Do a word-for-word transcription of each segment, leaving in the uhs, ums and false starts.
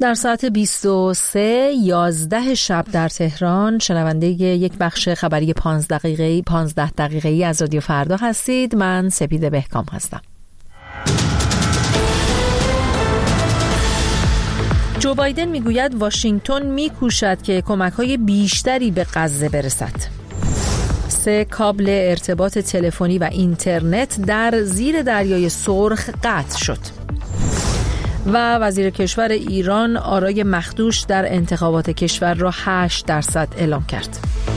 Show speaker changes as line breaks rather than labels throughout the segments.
در ساعت بیست و سه یازده شب در تهران شنونده یک بخش خبری پانزده دقیقه‌ای پانزده دقیقه‌ای از رادیو فردا هستید. من سپیده بهکام هستم. جو بایدن میگوید واشنگتن میکوشد که کمک‌های بیشتری به غزه برسد. سه کابل ارتباط تلفنی و اینترنت در زیر دریای سرخ قطع شد. و وزیر کشور ایران آرای مخدوش در انتخابات کشور را هشت درصد اعلام کرد.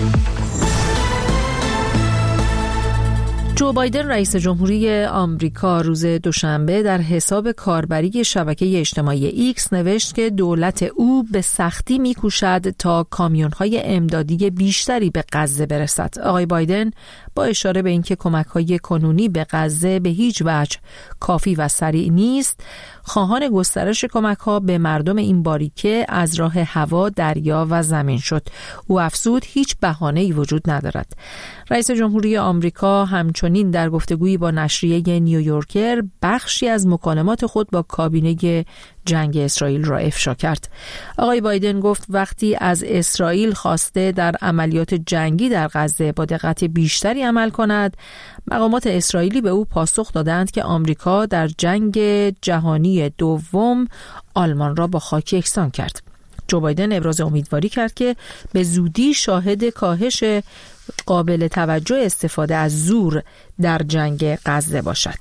جو بایدن رئیس جمهوری آمریکا روز دوشنبه در حساب کاربری شبکه اجتماعی ایکس نوشت که دولت او به سختی می‌کوشد تا کامیون‌های امدادی بیشتری به غزه برسد. آقای بایدن با اشاره به اینکه کمک‌های کنونی به غزه به هیچ وجه کافی و سریع نیست، خواهان گسترش کمک‌ها به مردم این باریکه از راه هوا، دریا و زمین شد. او افزود هیچ بهانه‌ای وجود ندارد. رئیس جمهوری آمریکا همچنین در گفتگویی با نشریه نیویورکر بخشی از مکالمات خود با کابینه جنگ اسرائیل را افشا کرد. آقای بایدن گفت وقتی از اسرائیل خواسته در عملیات جنگی در غزه با دقت بیشتری عمل کند، مقامات اسرائیلی به او پاسخ دادند که آمریکا در جنگ جهانی دوم آلمان را با خاک یکسان کرد. جو بایدن ابراز امیدواری کرد که به زودی شاهد کاهش قابل توجه استفاده از زور در جنگ غزه باشد.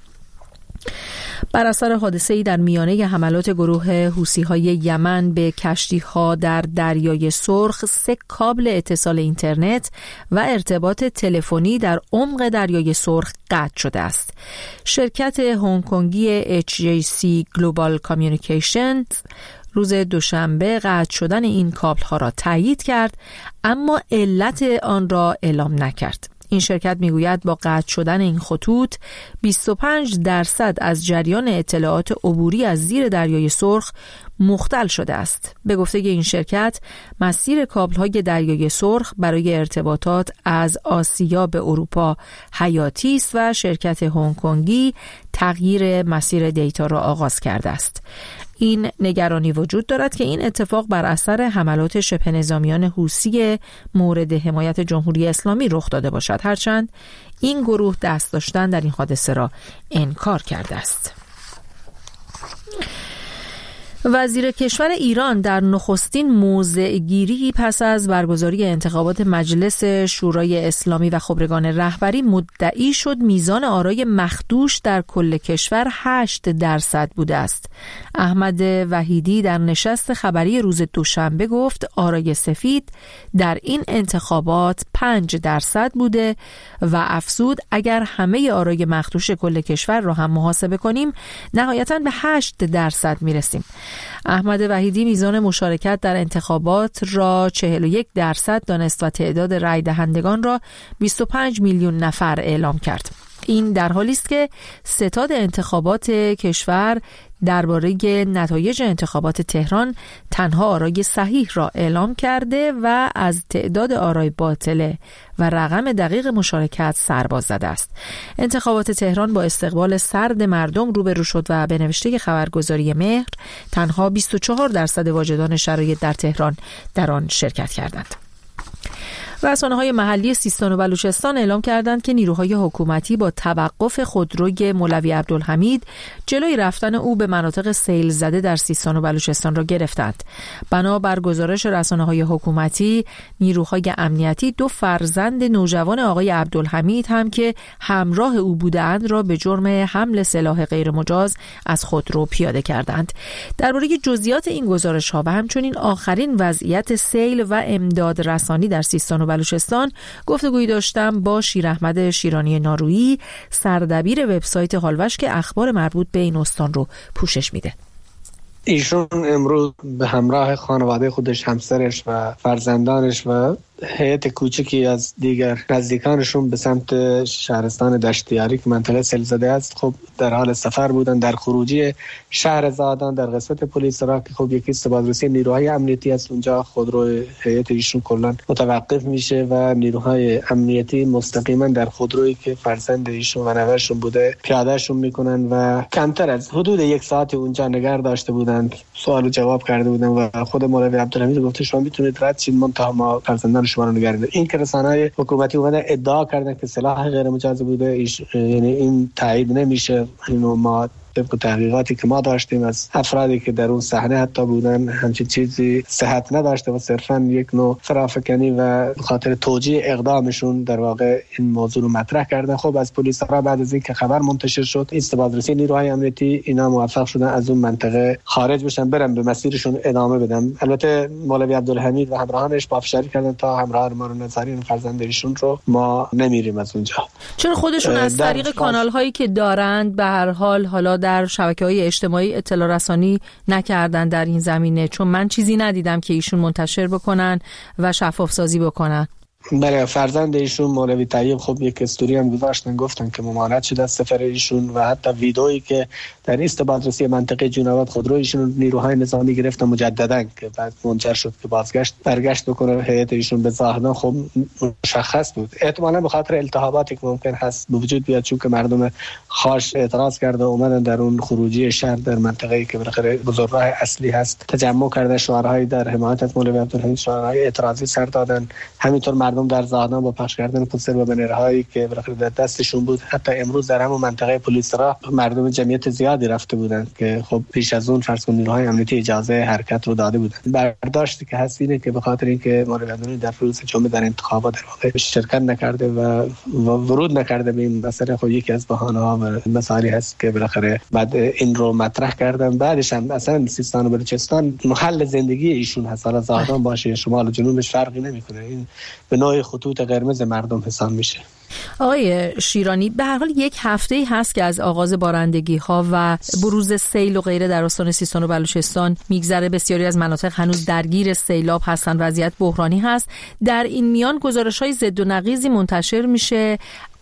بر اثر حادثه‌ای در میانه حملات گروه حوثی‌های یمن به کشتی‌ها در دریای سرخ، سه کابل اتصال اینترنت و ارتباط تلفنی در عمق دریای سرخ قطع شده است. شرکت هنگ کنگی اچ جی سی Global Communications روز دوشنبه قطع شدن این کابل‌ها را تایید کرد، اما علت آن را اعلام نکرد. این شرکت میگوید با قطع شدن این خطوط بیست و پنج درصد از جریان اطلاعات عبوری از زیر دریای سرخ مختل شده است. به گفته این شرکت، مسیر کابل‌های دریای سرخ برای ارتباطات از آسیا به اروپا حیاتی است و شرکت هنگ کنگی تغییر مسیر دیتا را آغاز کرده است. این نگرانی وجود دارد که این اتفاق بر اثر حملات شبه نظامیان حوثی مورد حمایت جمهوری اسلامی رخ داده باشد، هرچند این گروه دست داشتن در این حادثه را انکار کرده است. وزیر کشور ایران در نخستین موضع گیری پس از برگزاری انتخابات مجلس شورای اسلامی و خبرگان رهبری مدعی شد میزان آرای مخدوش در کل کشور هشت درصد بوده است. احمد وحیدی در نشست خبری روز دوشنبه گفت آرای سفید در این انتخابات پنج درصد بوده و افزود اگر همه آرای مخدوش کل کشور را هم محاسبه کنیم نهایتاً به هشت درصد میرسیم. احمد وحیدی میزان مشارکت در انتخابات را چهل و یک درصد دانست و تعداد رای دهندگان را بیست و پنج میلیون نفر اعلام کرد. این در حالی است که ستاد انتخابات کشور درباره نتایج انتخابات تهران تنها آرای صحیح را اعلام کرده و از تعداد آرای باطله و رقم دقیق مشارکت سرباز زده است. انتخابات تهران با استقبال سرد مردم روبرو شد و به نوشته خبرگزاری مهر تنها بیست و چهار درصد واجدان شرایط در تهران در آن شرکت کردند. رسانه‌های محلی سیستان و بلوچستان اعلام کردند که نیروهای حکومتی با توقف خودروی مولوی عبدالحمید جلوی رفتن او به مناطق سیل زده در سیستان و بلوچستان را گرفتند. بنابر گزارش رسانه‌های حکومتی، نیروهای امنیتی دو فرزند نوجوان آقای عبدالحمید هم که همراه او بودند را به جرم حمل سلاح غیرمجاز از خودرو پیاده کردند. درباره جزئیات این گزارش‌ها و همچنین آخرین وضعیت سیل و امداد رسانی در سیستان و بلوچستان گفتگویی داشتم با شیر احمد شیرانی نارویی، سردبیر وبسایت هالوش که اخبار مربوط به این استان رو پوشش میده.
ایشون امروز به همراه خانواده خودش، همسرش و فرزندانش و هیئت کوچکی از دیگر نزدیکانشون به سمت شهرستان دشتیاری که منطقه سیلزده است خب در حال سفر بودن. در خروجی شهر زادان در قسمت پلیس را که خب یکی است بازرسی نیروهای امنیتی است، اونجا خودرو هیئت ایشون کلا متوقف میشه و نیروهای امنیتی مستقیما در خودرویی که فرزند ایشون و نوه‌شون بوده پیادهشون میکنن و کمتر از حدود یک ساعت اونجا نگار داشته بودند، سوال و جواب کرده بودن و خود مولوی عبدالحمید گفته شما میتونید رد شید منتها ما فرزندان شما رو نگارید. این که رسانه‌های حکومتی اومدن ادعا کردن که سلاح غیر مجاز بوده، یعنی این تایید نمیشه. اینو ما طبق تحقیقاتی که ما داشتیم از افرادی که در اون صحنه حتی بودن همچین چیزی صحت نداشته و صرفا یک نوع فرافکنی و خاطر توجیه اقدامشون در واقع این موضوع رو مطرح کردن. خب از پلیس را بعد از اینکه خبر منتشر شد استبادرسی نیروهای امنیتی اینا موفق شدن از اون منطقه خارج بشن، برن به مسیرشون ادامه بدن. البته مولوی عبدالحمید و همراهانش پافشاری کردن تا همراه ما رو نظری فرزندشون رو ما نمیریم از اونجا.
چون خودشون از طریق کانال هایی که دارند به هر حال حالا در شبکه‌های اجتماعی اطلاع رسانی نکردن در این زمینه؟ چون من چیزی ندیدم که ایشون منتشر بکنن و شفاف سازی بکنن.
بله، فرزند ایشون مولوی طیب خب یک استوری هم گذاشتن، گفتن که ممانعت شده از سفر ایشون و حتی ویدئویی که در استبادرسی منطقه جوناباد خودرو ایشون نیروهای نظامی گرفتن مجددا که بعد منجر شد که بازگشت برگشت بکنه هیئت ایشون به زاهدان. خب مشخص بود احتمالاً به خاطر التهاباتی که ممکن هست به وجود بیاد، چون که مردم خاص اعتراض کرده اومدن در اون خروجی شهر در منطقه‌ای که بالاخره بزرگراه اصلی هست تجمع کرده، شعارهای در حمایت از مولوی عبدالحمید شعارهای اعتراضی سر دادن. همینطور مردم در زاهدان با پخش کردن پوستر و بنرهایی که بالاخره در دستشون بود، حتی امروز در همون منطقه پلیس را مردم جمعیت زیادی رفته بودند که خب پیش از اون فرض کنید نیروهای امنیتی اجازه حرکت رو داده بودند. برداشتی که هست اینه که به خاطر اینکه مولوی عبدالحمید در روز جمعه در انتخابات در واقع شرکت نکرده و ورود نکرده به این مسئله، خب یکی از بهانه‌ها و مسائلی هست که بالاخره بعد این رو مطرح کردن. بعدش هم اصلا سیستان و بلوچستان محل زندگی ایشون هست، حالا زاهدان باشه شمال و جنوبش فرقی نمیکنه، این به نوع خطوط قرمز مردم حساب میشه.
آقای شیرانی، به هر حال یک هفته‌ای هست که از آغاز بارندگی‌ها و بروز سیل و غیره در استان سیستان و بلوچستان میگذره. بسیاری از مناطق هنوز درگیر سیلاب هستن، وضعیت بحرانی هست. در این میان گزارش‌های ضد و نقیضی منتشر میشه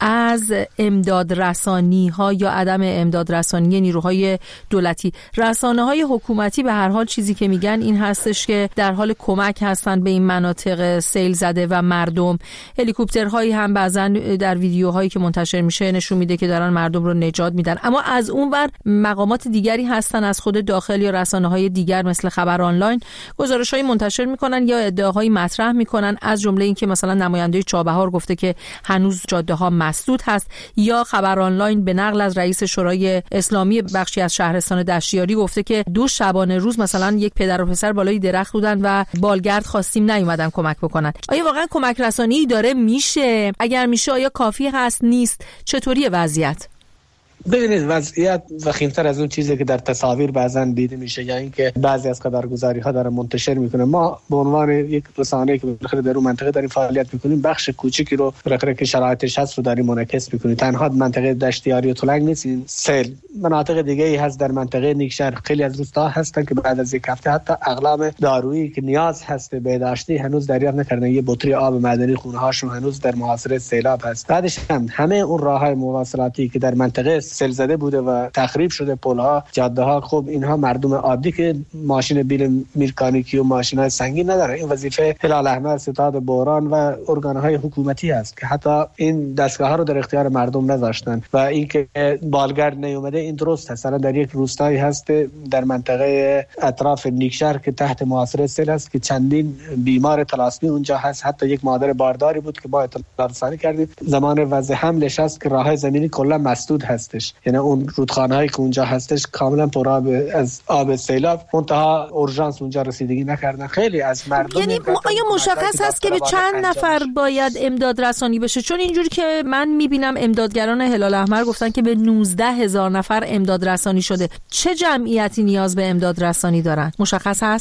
از امداد رسانی ها یا عدم امداد رسانی نیروهای دولتی. رسانه های حکومتی به هر حال چیزی که میگن این هستش که در حال کمک هستن به این مناطق سیل زده و مردم. هلیکوپترهایی هم بعضا در ویدیوهایی که منتشر میشه نشون میده که دارن مردم رو نجات میدن. اما از اون ور مقامات دیگری هستن از خود داخل یا رسانه های دیگر مثل خبر آنلاین گزارش‌های منتشر میکنن یا ادعاهایی مطرح میکنن، از جمله این که مثلا نماینده چابهار گفته که هنوز جاده ها مسدود هست، یا خبر آنلاین به نقل از رئیس شورای اسلامی بخشی از شهرستان دشتیاری گفته که دو شبانه روز مثلا یک پدر و پسر بالای درخت بودن و بالگرد خواستیم نیومدن کمک بکنن. آیا واقعا کمک رسانی داره میشه؟ اگر میشه آیا کافی هست نیست؟ چطوری وضعیت؟
ببینید وضعیت وخیم‌تر از اون چیزی که در تصاویر بعضا دیده میشه یا اینکه بعضی از خبرگزاری ها داره منتشر میکنه. ما به عنوان یک رسانه‌ای که بالاخره در اون منطقه داریم فعالیت میکنیم، بخش کوچیکی رو بالاخره که شرایطش هست رو داریم منعکس میکنیم. تنها منطقه دشتیاری و تلنگ نیست، سیل مناطق دیگه ای هست در منطقه نیکشهر، خیلی از روستا هستن که بعد از یک هفته حتی اقلام دارویی که نیاز هست بهداشتی هنوز دریافت نکردن، یه بطری آب معدنی خونه هاشون هنوز در محاصره سیلاب هست. بعدش هم همه اون راههای مواصلاتی که در منطقه سیل زده بوده و تخریب شده، پل‌ها، جاده‌ها، خب اینها مردم عادی که ماشین بیل میکانیکی و ماشین‌های سنگین نداره، این وظیفه هلال احمر، ستاد بحران و ارگان‌های حکومتی است که حتی این دستگاه‌ها رو در اختیار مردم نذاشتن. و اینکه بالگرد نیومده این درست هست. الان در یک روستایی هست در منطقه اطراف نیکشهر که تحت محاصره سیل است که چندین بیمار طلاسمی اونجا هست، حتی یک مادر بارداری بود که با اطلاع رسانی کردیم زمان وضع حملش است که راههای زمینی کلا مسدود هستش، یعنی اون رودخانه‌هایی که اونجا هستش کاملا پر آب از آب سیلاب، منتها اورژانس اونجا رسیدگی نکردن. خیلی از مردم
یعنی آیا مشخص هست که به چند نفر باید امداد رسانی بشه؟ چون اینجوری که من میبینم امدادگران هلال احمر گفتن که به نوزده هزار نفر امداد رسانی شده. چه جمعیتی نیاز به امداد رسانی دارن؟ مشخص هست؟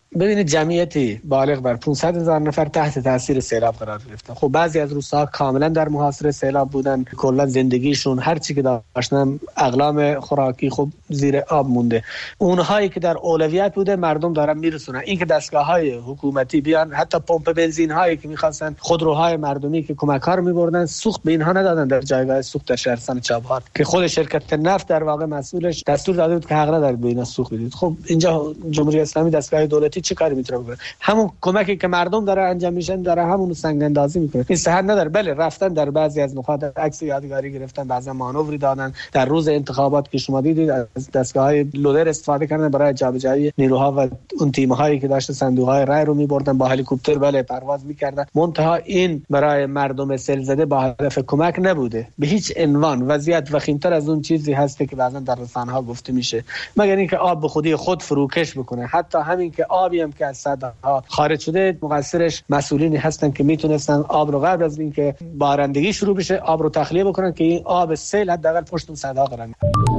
ببینید جمعیتی بالغ بر پانصد هزار نفر تحت تاثیر سیلاب قرار گرفتن. خب بعضی از روستاها کاملا در محاصره سیلاب بودن، کلا زندگیشون هر چی که داشتن اقلام خوراکی خب زیر آب مونده. اونهایی که در اولویت بوده مردم دارن میرسونن. این که دستگاه‌های حکومتی بیان، حتی پمپ بنزین هایی که می‌خواستن، خودروهای مردمی که کمک‌ها رو می‌بردن، سوخت به اینها ندادن در جایگاه سوخت در شهرستان چابهار که خود شرکت نفت در واقع مسئولش دستور داده بود که حق ندارید به اینا سوخت بدید. خب اینجا جمهوری اسلامی دستگاه دولتی چه کاری میتونه بکنه؟ همون کمکی که مردم داره انجام میشن داره همون سنگ اندازی میکنه. این صحت نداره. بله رفتن در بعضی از نقاط عکس یادگاری گرفتن، بعضی مانوری دادن. در روز انتخابات که شما دیدید از دستگاه‌های لودر استفاده کردن برای جابجایی نیروها و اون تیم‌هایی که داشت صندوق‌های رای رو می‌بردن، با هلیکوپتر بله پرواز می‌کردن. منتها این برای مردم سیل‌زده با هدف کمک نبوده به هیچ عنوان. وضعیت وخیم‌تر از اون چیزی هست که بعضا در رسانه‌ها گفته میشه، مگر اینکه آب به خودی خود فروکش بکنه. حتی همین که آبی هم که از سدها خارج شده، مقصرش مسئولینی هستن که میتونستن آب رو قبل از اینکه بارندگی شروع بشه آب رو تخلیه بکنن که این آب سیل حداقل پشت اون سدها قرار.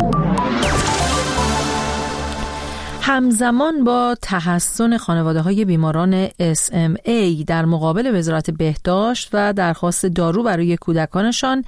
همزمان با تحسن خانواده‌های بیماران اس ام ای در مقابل وزارت بهداشت و درخواست دارو برای کودکانشان،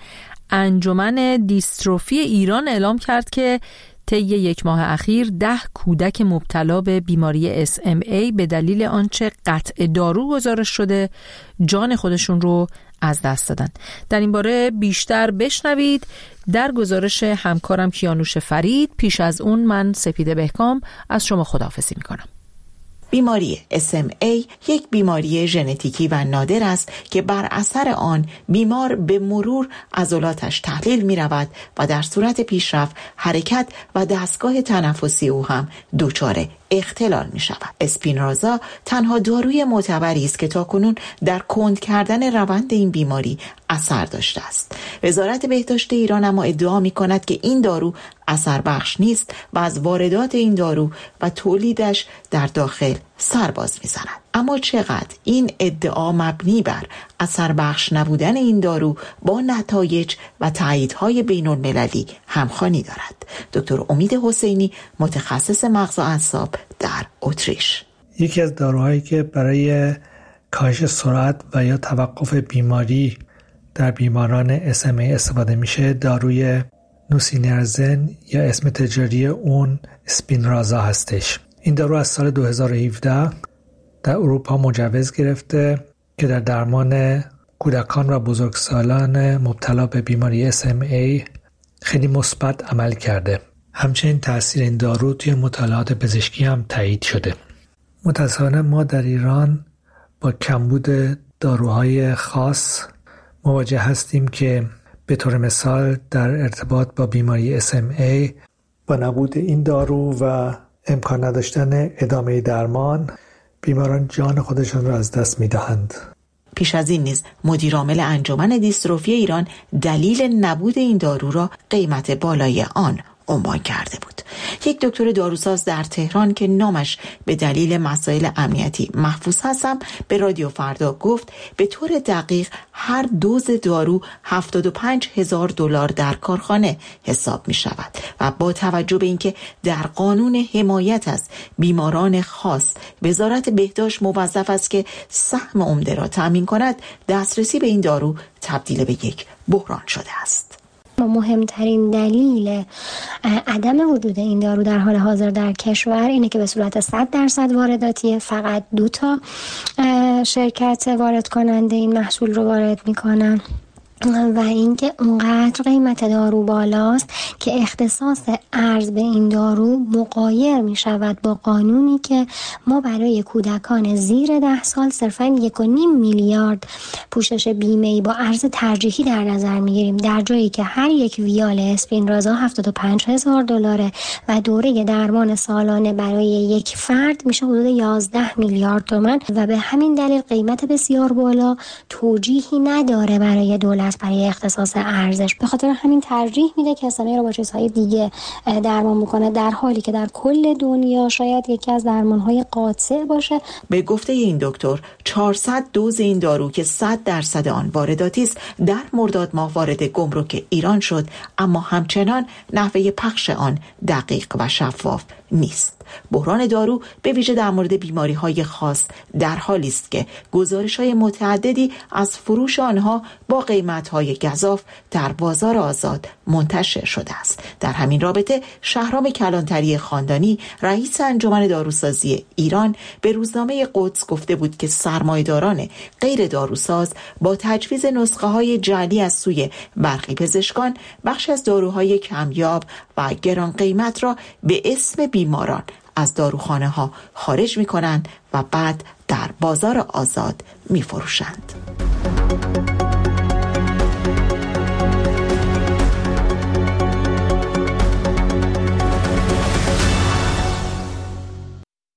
انجمن دیستروفی ایران اعلام کرد که طی یک ماه اخیر ده کودک مبتلا به بیماری اس ام ای به دلیل آنچه قطع دارو گزارش شده جان خودشون رو از دست دادن. در این باره بیشتر بشنوید در گزارش همکارم کیانوش فرید. پیش از اون من سپیده بهکام از شما خداحافظی میکنم.
بیماری اس ام ای یک بیماری ژنتیکی و نادر است که بر اثر آن بیمار به مرور عضلاتش تحلیل می رود و در صورت پیشرفت حرکت و دستگاه تنفسی او هم دچار اختلال می شود. اسپینرازا تنها داروی معتبری است که تاکنون در کند کردن روند این بیماری اثر داشته است. وزارت بهداشت ایران اما ادعا می کند که این دارو اثر بخش نیست و از واردات این دارو و تولیدش در داخل سرباز می زند. اما چقدر این ادعا مبنی بر اثر بخش نبودن این دارو با نتایج و تاییدهای بین المللی همخوانی دارد؟ دکتر امید حسینی، متخصص مغز و اعصاب در اتریش:
یکی از داروهایی که برای کاهش سرعت و یا توقف بیماری در بیماران اس ام ای استفاده میشه داروی نوسینرزن یا اسم تجاری اون اسپینرازا هستش. این دارو از سال دو هزار و هفده در اروپا مجوز گرفته که در درمان کودکان و بزرگسالان مبتلا به بیماری اس ام ای خیلی مثبت عمل کرده. همچنین تاثیر این دارو توی مطالعات پزشکی هم تایید شده. متأسفانه ما در ایران با کمبود داروهای خاص مواجه هستیم که به طور مثال در ارتباط با بیماری اس ام ای با نبود این دارو و امکان نداشتن ادامه درمان بیماران جان خودشان را از دست می‌دهند.
پیش از این نیز مدیر عامل انجمن دیستروفی ایران دلیل نبود این دارو را قیمت بالای آن عنوان کرده بود. یک دکتر داروساز در تهران که نامش به دلیل مسائل امنیتی محفوظ هستم به رادیو فردا گفت به طور دقیق هر دوز دارو هفتاد و پنج هزار دلار در کارخانه حساب می شود و با توجه به اینکه در قانون حمایت از بیماران خاص وزارت بهداشت موظف است که سهم عمده را تامین کند، دسترسی به این دارو تبدیل به یک بحران شده است.
مهمترین دلیل عدم وجود این دارو در حال حاضر در کشور اینه که به صورت صد درصد وارداتیه. فقط دو تا شرکت وارد کننده این محصول رو وارد میکنن و اینکه اونقدر قیمت دارو بالاست که اختصاص ارز به این دارو مغایر می شود با قانونی که ما برای کودکان زیر ده سال صرفاً یک و نیم میلیارد پوشش بیمه‌ای با ارز ترجیحی در نظر می گیریم، در جایی که هر یک ویال اسپینرازا هفتاد و پنج هزار دلاره و دوره درمان سالانه برای یک فرد میشه حدود یازده میلیارد تومان و به همین دلیل قیمت بسیار بالا توجیهی نداره برای دولت برای اختصاص ارزش. به خاطر همین ترجیح میده که اس ام ای رو با چیزهای دیگه درمان بکنه، در حالی که در کل دنیا شاید یکی از درمانهای قاطع باشه.
به گفته این دکتر چهارصد دوز این دارو که صد درصد آن وارداتی است در مرداد ماه وارد گمرک ایران شد، اما همچنان نحوه پخش آن دقیق و شفاف نیست. بحران دارو به ویژه در مورد بیماری‌های خاص در حالی است که گزارش‌های متعددی از فروش آنها با قیمت‌های گزاف در بازار آزاد منتشر شده است. در همین رابطه شهرام کلانتری خاندانی رئیس انجمن داروسازی ایران به روزنامه قدس گفته بود که سرمایه‌داران غیر داروساز با تجویز نسخه‌های جعلی از سوی برخی پزشکان بخش از داروهای کمیاب و گران قیمت را به اسم بیماران از داروخانه ها خارج می کنند و بعد در بازار آزاد می فروشند.